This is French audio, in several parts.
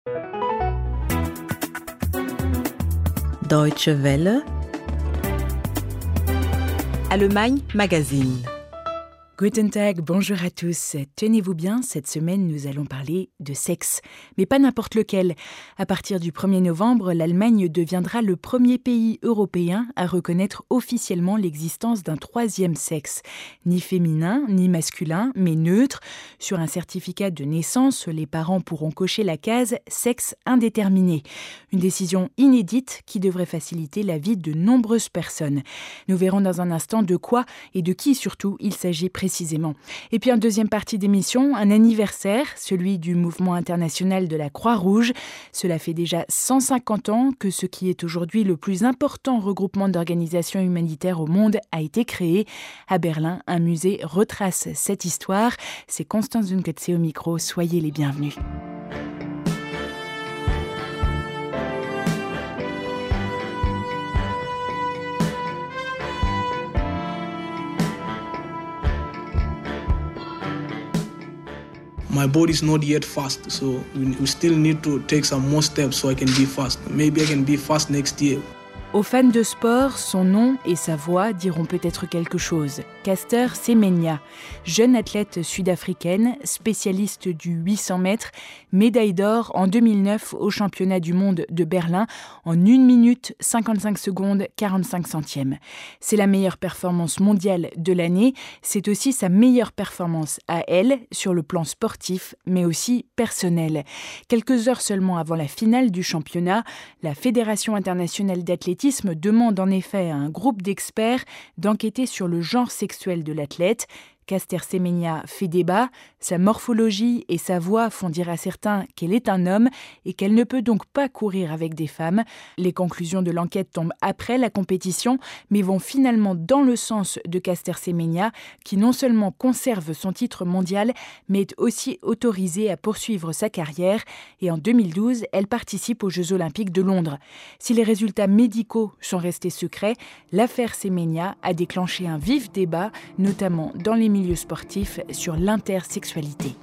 Deutsche Welle, Allemagne Magazine. Guten Tag, bonjour à tous. Tenez-vous bien, cette semaine, nous allons parler de sexe. Mais pas n'importe lequel. À partir du 1er novembre, l'Allemagne deviendra le premier pays européen à reconnaître officiellement l'existence d'un troisième sexe. Ni féminin, ni masculin, mais neutre. Sur un certificat de naissance, les parents pourront cocher la case « sexe indéterminé ». Une décision inédite qui devrait faciliter la vie de nombreuses personnes. Nous verrons dans un instant de quoi et de qui surtout il s'agit précisément. Et puis en deuxième partie d'émission, un anniversaire, celui du mouvement international de la Croix-Rouge. Cela fait déjà 150 ans que ce qui est aujourd'hui le plus important regroupement d'organisations humanitaires au monde a été créé. À Berlin, un musée retrace cette histoire. C'est Constance Zunketze au micro, soyez les bienvenus. My body's not yet fast, so we still need to take some more steps so I can be fast. Maybe I can be fast next year. Aux fans de sport, son nom et sa voix diront peut-être quelque chose. Caster Semenya, jeune athlète sud-africaine, spécialiste du 800 mètres, médaille d'or en 2009 au championnat du monde de Berlin en 1 minute 55 secondes 45 centièmes. C'est la meilleure performance mondiale de l'année, c'est aussi sa meilleure performance à elle sur le plan sportif, mais aussi personnel. Quelques heures seulement avant la finale du championnat, la Fédération internationale d'athlétisme demande en effet à un groupe d'experts d'enquêter sur le genre sexuel de l'athlète. Caster Semenya fait débat, sa morphologie et sa voix font dire à certains qu'elle est un homme et qu'elle ne peut donc pas courir avec des femmes. Les conclusions de l'enquête tombent après la compétition, mais vont finalement dans le sens de Caster Semenya, qui non seulement conserve son titre mondial, mais est aussi autorisée à poursuivre sa carrière. Et en 2012, elle participe aux Jeux Olympiques de Londres. Si les résultats médicaux sont restés secrets, l'affaire Semenya a déclenché un vif débat, notamment dans les milieu sportif sur l'intersexualité.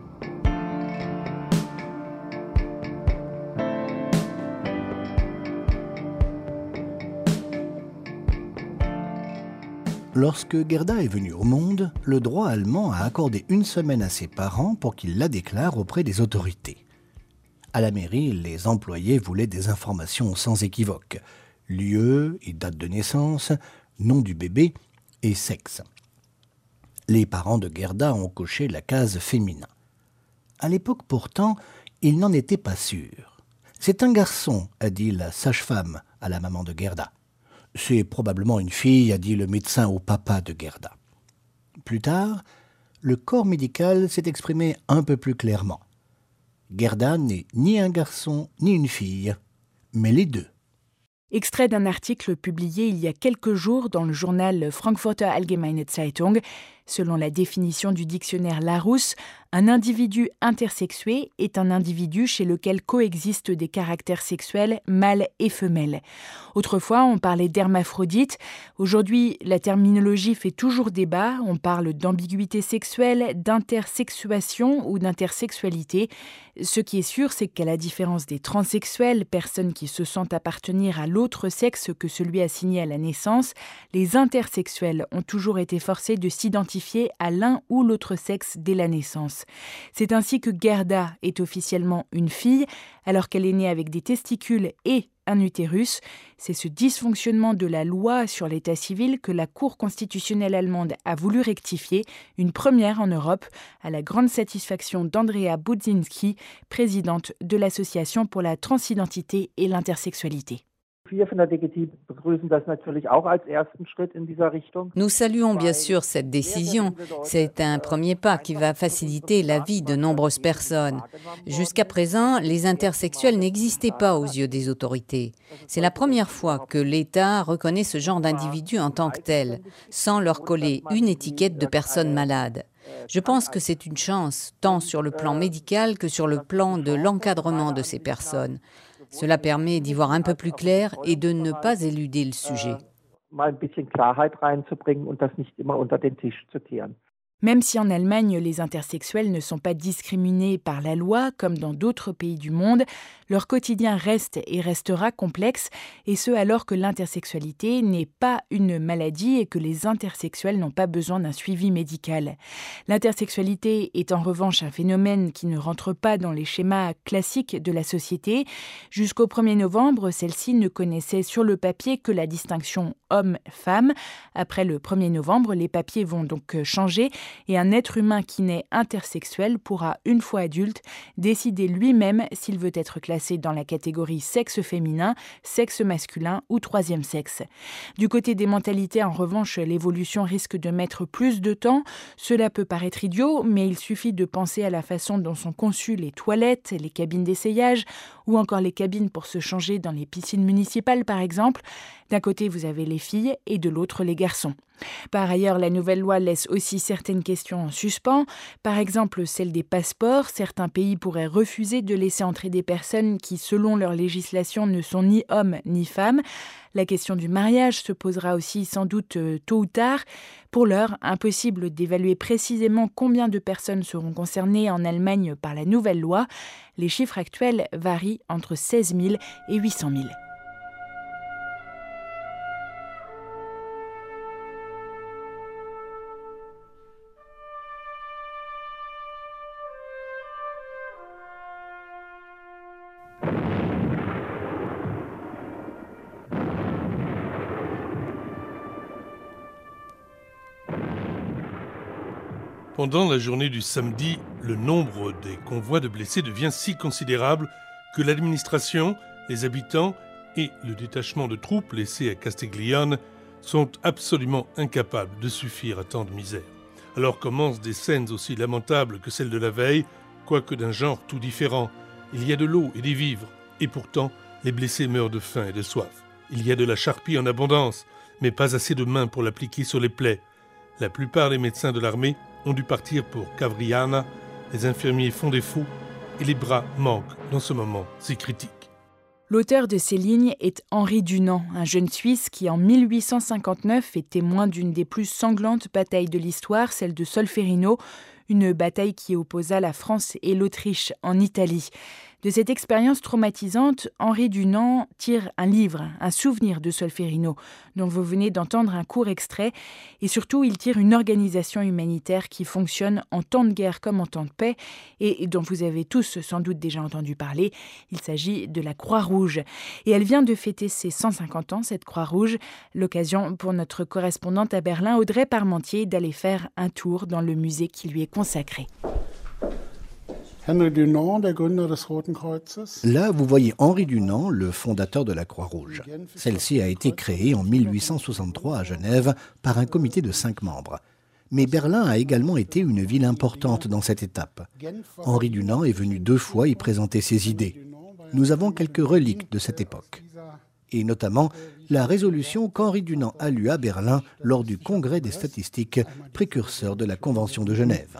Lorsque Gerda est venue au monde, le droit allemand a accordé 1 semaine à ses parents pour qu'ils la déclarent auprès des autorités. À la mairie, les employés voulaient des informations sans équivoque. Lieu et date de naissance, nom du bébé et sexe. Les parents de Gerda ont coché la case féminin. À l'époque pourtant, ils n'en étaient pas sûrs. « C'est un garçon », a dit la sage-femme à la maman de Gerda. « C'est probablement une fille », a dit le médecin au papa de Gerda. Plus tard, le corps médical s'est exprimé un peu plus clairement. Gerda n'est ni un garçon ni une fille, mais les deux. Extrait d'un article publié il y a quelques jours dans le journal Frankfurter Allgemeine Zeitung. Selon la définition du dictionnaire Larousse, un individu intersexué est un individu chez lequel coexistent des caractères sexuels mâles et femelles. Autrefois, on parlait d'hermaphrodite. Aujourd'hui, la terminologie fait toujours débat. On parle d'ambiguïté sexuelle, d'intersexuation ou d'intersexualité. Ce qui est sûr, c'est qu'à la différence des transsexuels, personnes qui se sentent appartenir à l'autre sexe que celui assigné à la naissance, les intersexuels ont toujours été forcés de s'identifier à l'un ou l'autre sexe dès la naissance. C'est ainsi que Gerda est officiellement une fille, alors qu'elle est née avec des testicules et un utérus. C'est ce dysfonctionnement de la loi sur l'état civil que la Cour constitutionnelle allemande a voulu rectifier, une première en Europe, à la grande satisfaction d'Andrea Budzinski, présidente de l'Association pour la transidentité et l'intersexualité. Nous saluons bien sûr cette décision. C'est un premier pas qui va faciliter la vie de nombreuses personnes. Jusqu'à présent, les intersexuels n'existaient pas aux yeux des autorités. C'est la première fois que l'État reconnaît ce genre d'individus en tant que tels, sans leur coller une étiquette de personne malade. Je pense que c'est une chance, tant sur le plan médical que sur le plan de l'encadrement de ces personnes. Cela permet d'y voir un peu plus clair et de ne pas éluder le sujet. Même si en Allemagne, les intersexuels ne sont pas discriminés par la loi, comme dans d'autres pays du monde, leur quotidien reste et restera complexe, et ce alors que l'intersexualité n'est pas une maladie et que les intersexuels n'ont pas besoin d'un suivi médical. L'intersexualité est en revanche un phénomène qui ne rentre pas dans les schémas classiques de la société. Jusqu'au 1er novembre, celle-ci ne connaissait sur le papier que la distinction homme-femme. Après le 1er novembre, les papiers vont donc changer et un être humain qui naît intersexuel pourra, une fois adulte, décider lui-même s'il veut être classé dans la catégorie sexe féminin, sexe masculin ou troisième sexe. Du côté des mentalités, en revanche, l'évolution risque de mettre plus de temps. Cela peut paraître idiot, mais il suffit de penser à la façon dont sont conçues les toilettes, les cabines d'essayage ou encore les cabines pour se changer dans les piscines municipales, par exemple. D'un côté, vous avez les filles et de l'autre, les garçons. Par ailleurs, la nouvelle loi laisse aussi certaines questions en suspens. Par exemple, celle des passeports. Certains pays pourraient refuser de laisser entrer des personnes qui, selon leur législation, ne sont ni hommes ni femmes. La question du mariage se posera aussi sans doute tôt ou tard. Pour l'heure, impossible d'évaluer précisément combien de personnes seront concernées en Allemagne par la nouvelle loi. Les chiffres actuels varient entre 16 000 et 800 000. Pendant la journée du samedi, le nombre des convois de blessés devient si considérable que l'administration, les habitants et le détachement de troupes laissé à Castiglione sont absolument incapables de suffire à tant de misère. Alors commencent des scènes aussi lamentables que celles de la veille, quoique d'un genre tout différent. Il y a de l'eau et des vivres, et pourtant les blessés meurent de faim et de soif. Il y a de la charpie en abondance, mais pas assez de mains pour l'appliquer sur les plaies. La plupart des médecins de l'armée ont dû partir pour Cavriana, les infirmiers font des fous et les bras manquent dans ce moment si critique. L'auteur de ces lignes est Henri Dunant, un jeune Suisse qui en 1859 est témoin d'une des plus sanglantes batailles de l'histoire, celle de Solferino, une bataille qui opposa la France et l'Autriche en Italie. De cette expérience traumatisante, Henri Dunant tire un livre, un souvenir de Solferino, dont vous venez d'entendre un court extrait. Et surtout, il tire une organisation humanitaire qui fonctionne en temps de guerre comme en temps de paix et dont vous avez tous sans doute déjà entendu parler. Il s'agit de la Croix-Rouge. Et elle vient de fêter ses 150 ans, cette Croix-Rouge. L'occasion pour notre correspondante à Berlin, Audrey Parmentier, d'aller faire un tour dans le musée qui lui est consacré. Là, vous voyez Henri Dunant, le fondateur de la Croix-Rouge. Celle-ci a été créée en 1863 à Genève par un comité de 5 membres. Mais Berlin a également été une ville importante dans cette étape. Henri Dunant est venu 2 fois y présenter ses idées. Nous avons quelques reliques de cette époque. Et notamment la résolution qu'Henri Dunant a lue à Berlin lors du Congrès des statistiques, précurseur de la Convention de Genève.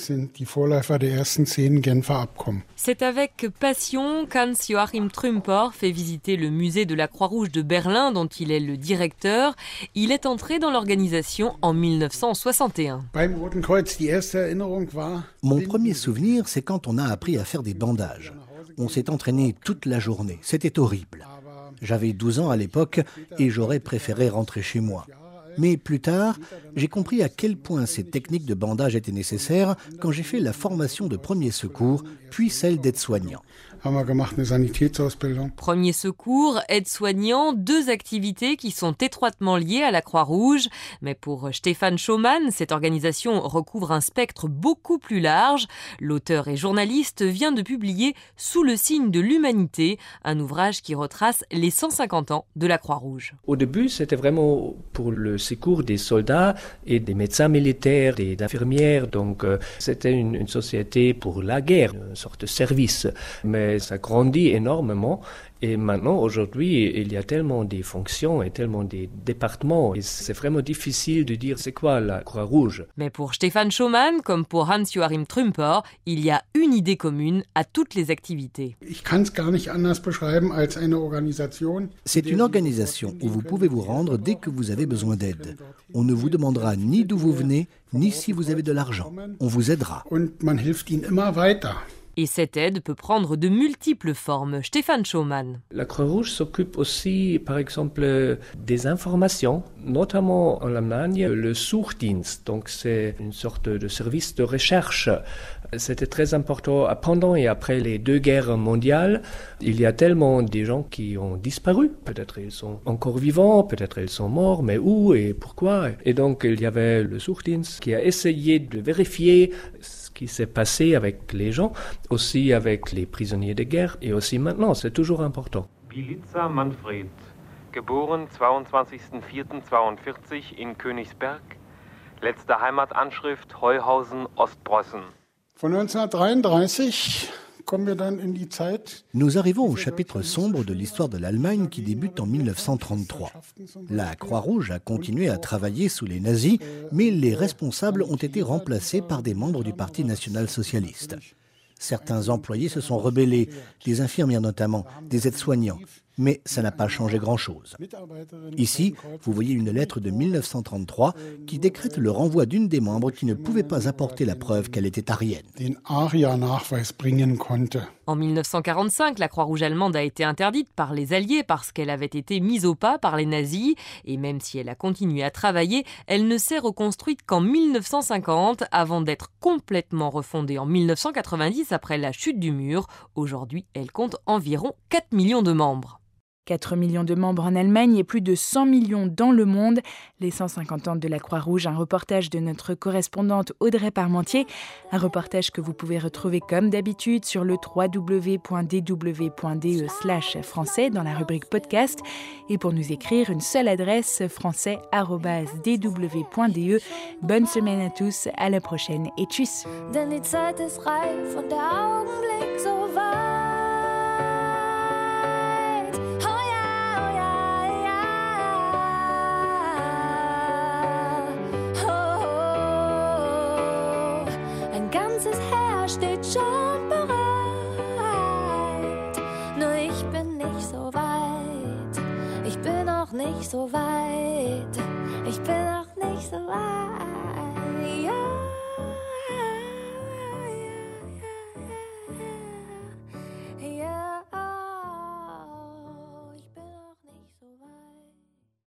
C'est avec passion qu'Hans-Joachim Trümper fait visiter le musée de la Croix-Rouge de Berlin, dont il est le directeur. Il est entré dans l'organisation en 1961. Mon premier souvenir, c'est quand on a appris à faire des bandages. On s'est entraîné toute la journée. C'était horrible. J'avais 12 ans à l'époque et j'aurais préféré rentrer chez moi. Mais plus tard, j'ai compris à quel point ces techniques de bandage étaient nécessaires quand j'ai fait la formation de premier secours, puis celle d'aide-soignant. Premier secours, aide-soignant, 2 activités qui sont étroitement liées à la Croix-Rouge. Mais pour Stefan Schaumann, cette organisation recouvre un spectre beaucoup plus large. L'auteur et journaliste vient de publier Sous le signe de l'humanité, un ouvrage qui retrace les 150 ans de la Croix-Rouge. Au début, c'était vraiment pour le secours des soldats et des médecins militaires, des infirmières. Donc, c'était une société pour la guerre, une sorte de service. Mais après, ça grandit énormément. Et maintenant, aujourd'hui, il y a tellement de fonctions et tellement de départements. Et c'est vraiment difficile de dire c'est quoi la Croix-Rouge. Mais pour Stefan Schoman, comme pour Hans-Joachim Trümper, il y a une idée commune à toutes les activités. C'est une organisation où vous pouvez vous rendre dès que vous avez besoin d'aide. On ne vous demandera ni d'où vous venez, ni si vous avez de l'argent. On vous aidera. Et cette aide peut prendre de multiples formes. Stefan Schoman. La Croix-Rouge s'occupe aussi, par exemple, des informations, notamment en Allemagne, le Suchdienst. Donc c'est une sorte de service de recherche. C'était très important pendant et après les 2 guerres mondiales. Il y a tellement de gens qui ont disparu. Peut-être ils sont encore vivants, peut-être ils sont morts, mais où et pourquoi? Et donc il y avait le Suchdienst qui a essayé de vérifier ce qui s'est passé avec les gens, aussi avec les prisonniers de guerre, et aussi maintenant, c'est toujours important. Bilica Manfred, geboren 22.04.42 in Königsberg, letzte Heimatanschrift Heuhausen, Ostpreußen. Von 1933 kommen wir dann in die Zeit. Nous arrivons au chapitre sombre de l'histoire de l'Allemagne qui débute en 1933. La Croix-Rouge a continué à travailler sous les nazis, mais les responsables ont été remplacés par des membres du Parti national-socialiste. Certains employés se sont rebellés, des infirmières notamment, des aides-soignants. Mais ça n'a pas changé grand-chose. Ici, vous voyez une lettre de 1933 qui décrète le renvoi d'une des membres qui ne pouvait pas apporter la preuve qu'elle était aryenne. En 1945, la Croix-Rouge allemande a été interdite par les Alliés parce qu'elle avait été mise au pas par les nazis. Et même si elle a continué à travailler, elle ne s'est reconstruite qu'en 1950 avant d'être complètement refondée en 1990 après la chute du mur. Aujourd'hui, elle compte environ 4 millions de membres. 4 millions de membres en Allemagne et plus de 100 millions dans le monde. Les 150 ans de la Croix-Rouge, un reportage de notre correspondante Audrey Parmentier. Un reportage que vous pouvez retrouver comme d'habitude sur le www.dw.de/français dans la rubrique podcast. Et pour nous écrire, une seule adresse, français@dw.de. Bonne semaine à tous, à la prochaine et tchuss. Steht schon bereit, nur ich bin nicht so weit, ich bin noch nicht so weit, ich bin noch nicht so weit.